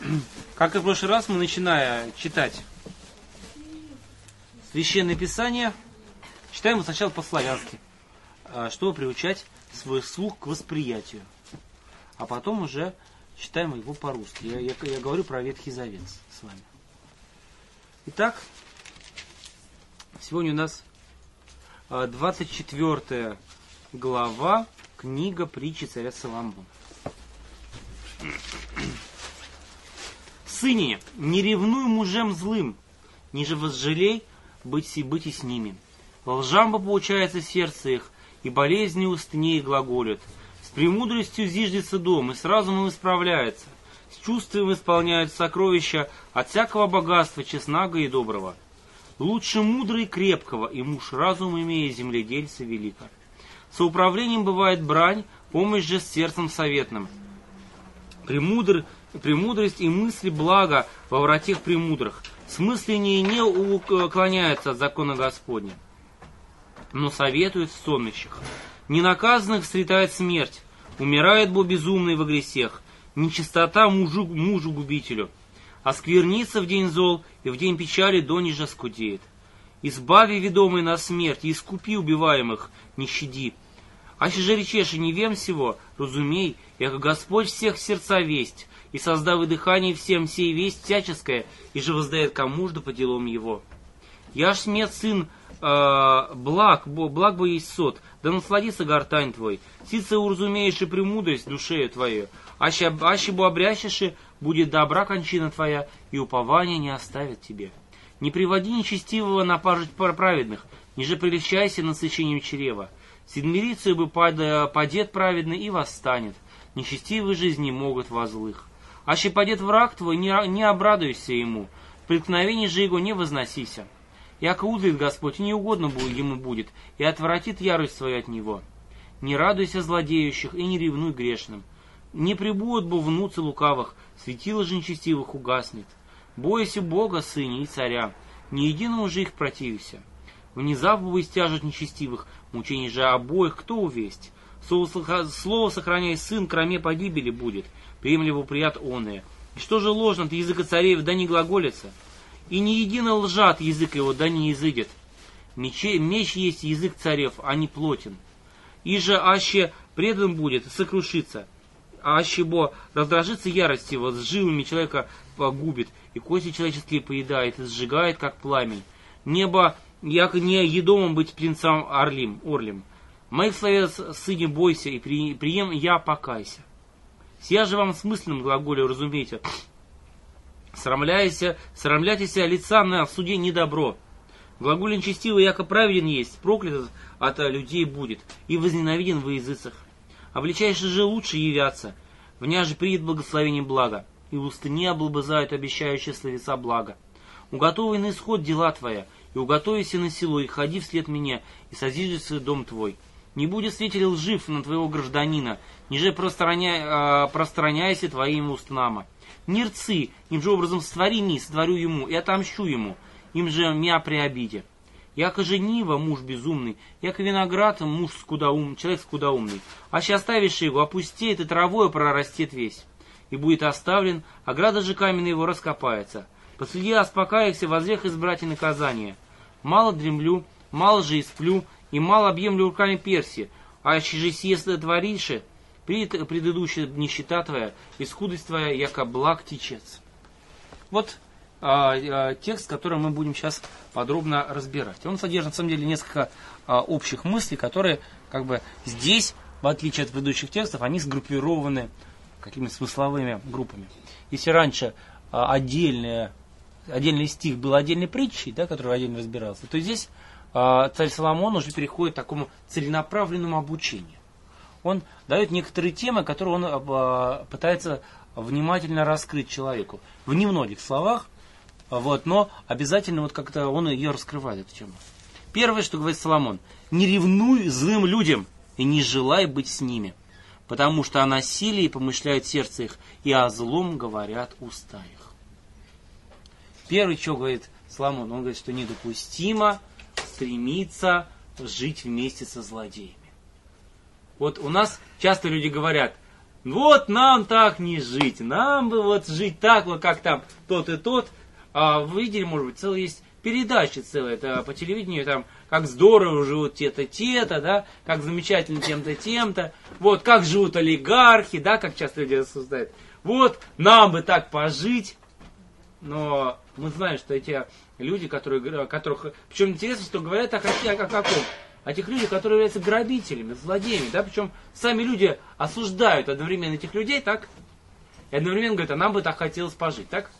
Как и в прошлый раз, мы, начиная читать Священное Писание, читаем его сначала по-славянски, чтобы приучать свой слух к восприятию. А потом уже читаем его по-русски. Я говорю про Ветхий Завет с вами. Итак, сегодня у нас 24 глава, книга притчи царя Соломона. Сыне, не ревнуй мужем злым, ниже возжалей быть и с ними. Лжамба получается сердце их, и болезни устнее глаголят. С премудростью зиждется дом, и с разумом исправляется. С чувством исполняют сокровища от всякого богатства, честного и доброго. Лучше мудрый и крепкого, и муж разум имея земледельца велика. Соуправлением бывает брань, помощь же с сердцем советным. Премудрость и мысли блага во вратех премудрых. Смысленнее не уклоняются от закона Господня, но советуют в сонмищах. Ненаказанных сретает смерть, умирает бо безумный во гресех. Нечистота мужу губителю. Осквернится в день зол, и в день печали донежа скудеет. Избави ведомый на смерть, и искупи убиваемых, не щади. Аще же речешь и не вем всего, разумей, яко Господь всех сердца весть, и создав и дыхание всем сей весть всяческая, и же воздает кому жду по делам его. Я ж смет сын благ бо есть сот, да насладится гортань твой, сица уразумеешь и премудрость душею твою, аще бо обрящеши, будет добра кончина твоя, и упование не оставит тебе. Не приводи нечестивого на пажить праведных, ниже прельщайся насыщением чрева. Седмирицей бы падет праведный и восстанет, нечестивые жизни могут во злых. Аще падет враг твой, не обрадуйся ему, в преткновении же его не возносися. Яко узрит Господь, и неугодно ему будет, и отвратит ярость свою от него. Не радуйся злодеющих, и не ревнуй грешным. Не прибудут бо внуцы лукавых, светило же нечестивых угаснет. Бойся Бога, сыне, и царя, ни единому же их противися. Внезапно истяжут нечестивых, мучений же обоих кто увесть. Слово сохраняй, сын, кроме погибели будет, приемлемо прият оное. И что же ложно от языка царев, да не глаголится? И не едино лжа от языка его, да не изыдет. Меч есть язык царев, а не плотен. И же аще предан будет, сокрушится. Аще бо раздражится ярость его, с жилами человека погубит, и кости человеческие поедает, и сжигает, как пламень. Небо, яко не едомым быть птенцам орлим. Моих словес, сыне, бойся, и прием я покайся. Сия же вам смысленным глаголю разумейте. Срамляйтесь лица на в суде недобро. Глаголь нечестивый, яко праведен есть, проклят от людей будет, и возненавиден во языцах. Обличаешься же лучше явятся, в ня же приедет благословение блага, и усты не облобызают обещающие словеса блага. Уготовай на исход дела твоя, и уготовайся на село, и ходи вслед меня, и созиждется дом твой. Не будет свидетель лжив на твоего гражданина, ниже пространяйся твоим устнама. Не рцы, им же образом сотворю ему, и отомщу ему, им же мя при обиде. Яко же нива муж безумный, яко виноград человек скудоумный. Аще оставишь его, опустеет и травою прорастет весь. И будет оставлен, ограда же каменная его раскопается. Посреди успокаивайся, возрех избрать и наказание. Мало дремлю, мало же и сплю, и мало объемлю руками перси, аще же съест творишь, предыдущая нищета твоя, и скудость твоя, яко благ течец. Вот текст, который мы будем сейчас подробно разбирать. Он содержит, на самом деле, несколько общих мыслей, которые, как бы, здесь, в отличие от предыдущих текстов, они сгруппированы какими-то смысловыми группами. Если раньше отдельный стих был отдельной притчей, да, который отдельно разбирался, то здесь царь Соломон уже переходит к такому целенаправленному обучению. Он дает некоторые темы, которые он пытается внимательно раскрыть человеку. В немногих словах, но обязательно как-то он ее раскрывает, эту тему. Первое, что говорит Соломон: не ревнуй злым людям и не желай быть с ними, потому что о насилии помышляет сердце их, и о злом говорят уста их. Первое, что говорит Соломон, он говорит, что недопустимо стремиться жить вместе со злодеями. Вот у нас часто люди говорят: Вот нам так не жить, нам бы вот жить так, вот как там тот и тот. Вы видели, может быть, целая есть передача целая, это по телевидению, там, как здорово живут те-то, да, как замечательно тем-то, тем-то, вот, как живут олигархи, да, как часто люди рассуждают. Вот, нам бы так пожить. Но мы знаем, что эти люди, которых... Причем интересно, что говорят о каком? О тех людях, которые являются грабителями, злодеями, да, причем сами люди осуждают одновременно этих людей, так? И одновременно говорят, а нам бы так хотелось пожить, так?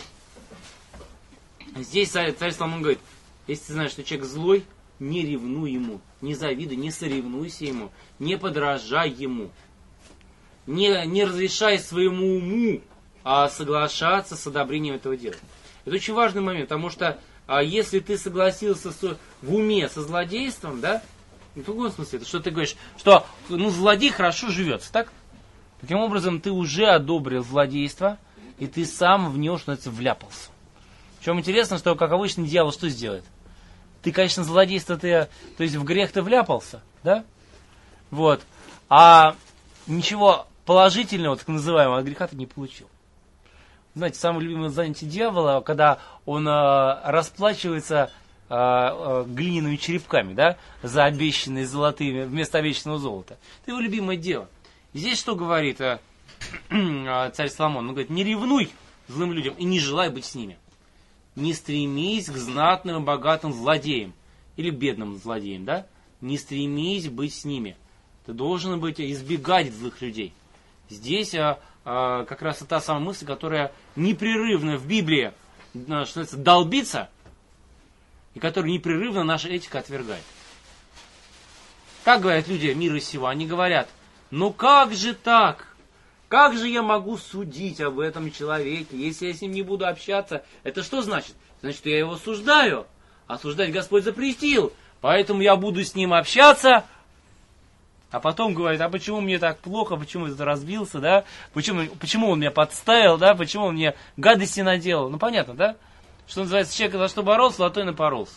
Здесь царь Соломон говорит, если ты знаешь, что человек злой, не ревнуй ему, не завидуй, не соревнуйся ему, не подражай ему, не разрешай своему уму соглашаться с одобрением этого дела. Это очень важный момент, потому что если ты согласился в уме со злодейством, да, в другом смысле, это что ты говоришь, что злодей хорошо живется, так? Таким образом, ты уже одобрил злодейство, и ты сам в него, что называется, вляпался. Причем интересно, что, как обычно, дьявол что сделает? Ты, конечно, злодейство, то есть в грех ты вляпался, да? Вот. А ничего положительного, так называемого, от греха ты не получил. Знаете, самое любимое занятие дьявола, когда он расплачивается глиняными черепками, да, за обещанные золотые, вместо обещанного золота. Это его любимое дело. И здесь что говорит царь Соломон? Он говорит, не ревнуй злым людям и не желай быть с ними. Не стремись к знатным и богатым злодеям. Или бедным злодеям, да? Не стремись быть с ними. Ты должен избегать злых людей. Здесь как раз та самая мысль, которая непрерывно в Библии, что называется, долбится, и которую непрерывно наша этика отвергает. Как говорят люди мира сего? Они говорят, ну как же так? Как же я могу судить об этом человеке, если я с ним не буду общаться? Это что значит? Значит, что я его осуждаю. Осуждать Господь запретил. Поэтому я буду с ним общаться. А потом говорит, а почему мне так плохо, почему я разбился, да? Почему он меня подставил, да? Почему он мне гадости наделал? Ну, понятно, да? Что называется, человек за что боролся, за то и напоролся.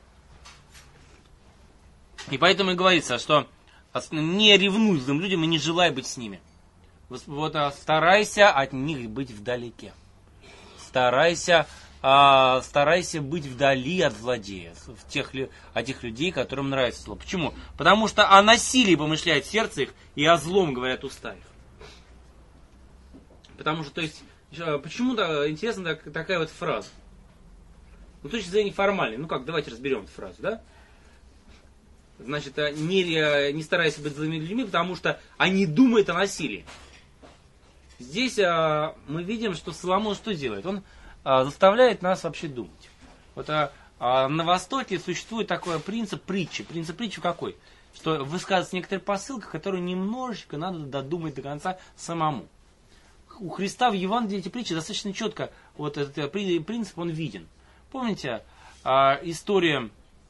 И поэтому и говорится, что не ревнуй злым людям и не желай быть с ними. Вот старайся от них быть вдалеке. Старайся быть вдали от злодея, от тех людей, которым нравится зло. Почему? Потому что о насилии помышляет сердце их, и о злом говорят уста их. Потому что, то есть, почему-то интересна такая вот фраза. Ну, с точки зрения формальной. Ну как, давайте разберем эту фразу, да? Значит, не старайся быть злыми людьми, потому что они думают о насилии. Здесь мы видим, что Соломон что делает? Он заставляет нас вообще думать. Вот на Востоке существует такой принцип притчи. Принцип притчи какой? Что высказывается некоторая посылка, которую немножечко надо додумать до конца самому. У Христа в Евангелии эти притчи достаточно четко, вот этот принцип, он виден. Помните историю,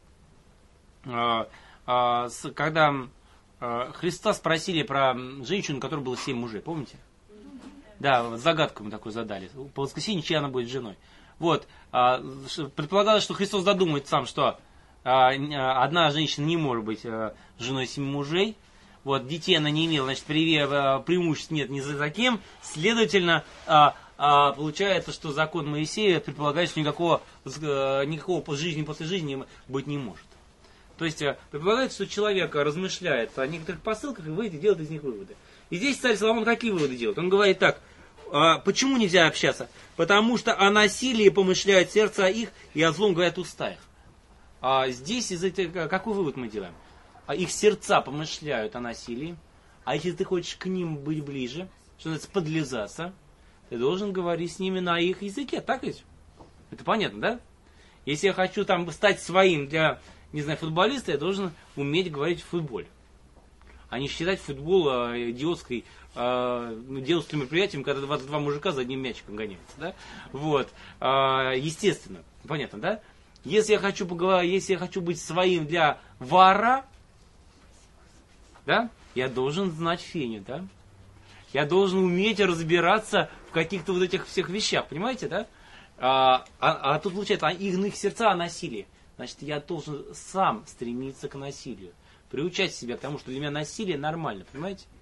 когда Христа спросили про женщину, у которой было 7 мужей, помните? Да, загадку мы такую задали. По воскресенье, чья она будет женой. Вот, предполагалось, что Христос задумает сам, что одна женщина не может быть женой 7 мужей. Вот, детей она не имела, значит, преимуществ нет ни за кем. Следовательно, получается, что закон Моисея предполагает, что никакого жизни после жизни быть не может. То есть, предполагается, что человек размышляет о некоторых посылках и делает из них выводы. И здесь царь Соломон какие выводы делает? Он говорит так, почему нельзя общаться? Потому что о насилии помышляют сердца их, и о злом говорят уста их. Здесь какой вывод мы делаем? Их сердца помышляют о насилии, а если ты хочешь к ним быть ближе, что называется, подлизаться, ты должен говорить с ними на их языке, так ведь? Это понятно, да? Если я хочу там стать своим для, не знаю, футболиста, я должен уметь говорить в футболе. А не считать футбол идиотским мероприятием, когда 22 мужика за одним мячиком гоняются, да? Вот. Естественно, понятно, да? Если я хочу быть своим для вора, да, я должен знать феню, да? Я должен уметь разбираться в каких-то вот этих всех вещах, понимаете, да? Тут получается, их сердца о насилии. Значит, я должен сам стремиться к насилию. Приучать себя к тому, что для меня насилие нормально, понимаете?